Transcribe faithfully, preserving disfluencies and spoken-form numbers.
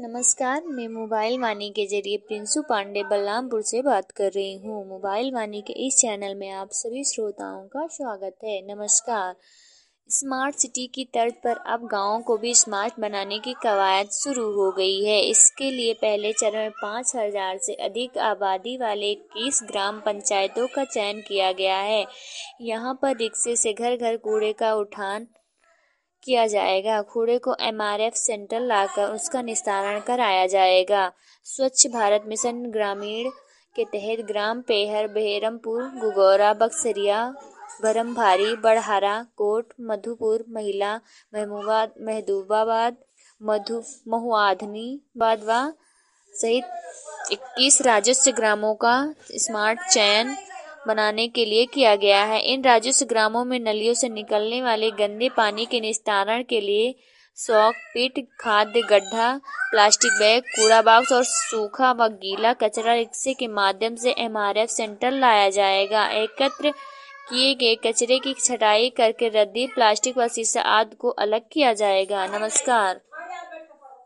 नमस्कार, मैं मोबाइल वाणी के जरिए प्रिंसू पांडे बलरामपुर से बात कर रही हूँ। मोबाइल वाणी के इस चैनल में आप सभी श्रोताओं का स्वागत है। नमस्कार। स्मार्ट सिटी की तर्ज पर अब गाँवों को भी स्मार्ट बनाने की कवायद शुरू हो गई है। इसके लिए पहले चरण में पाँच हजार से अधिक आबादी वाले इक्कीस ग्राम पंचायतों का चयन किया गया है। यहाँ पर रिक्शे से घर घर कूड़े का उठान किया जाएगा। कूड़े को एम आर एफ सेंटर लाकर उसका निस्तारण कराया जाएगा। स्वच्छ भारत मिशन ग्रामीण के तहत ग्राम पेहर, बहेरमपुर, गुगौरा, बक्सरिया, भरमभारी, बड़हरा, कोट, मधुपुर, महिला, महमूबाद महदूबाबाद, मधु महुआधनी बादवा सहित इक्कीस राजस्व ग्रामों का स्मार्ट चयन बनाने के लिए किया गया है। इन राजस्व ग्रामों में नलियों से निकलने वाले गंदे पानी के निस्तारण के लिए शौक पिट, खाद्य गड्ढा, प्लास्टिक बैग, कूड़ा बॉक्स और सूखा व गीला कचरा रिक्शे के माध्यम से एम आर एफ सेंटर लाया जाएगा। एकत्र किए गए कचरे की छटाई करके रद्दी, प्लास्टिक व शीशा आदि को अलग किया जाएगा। नमस्कार।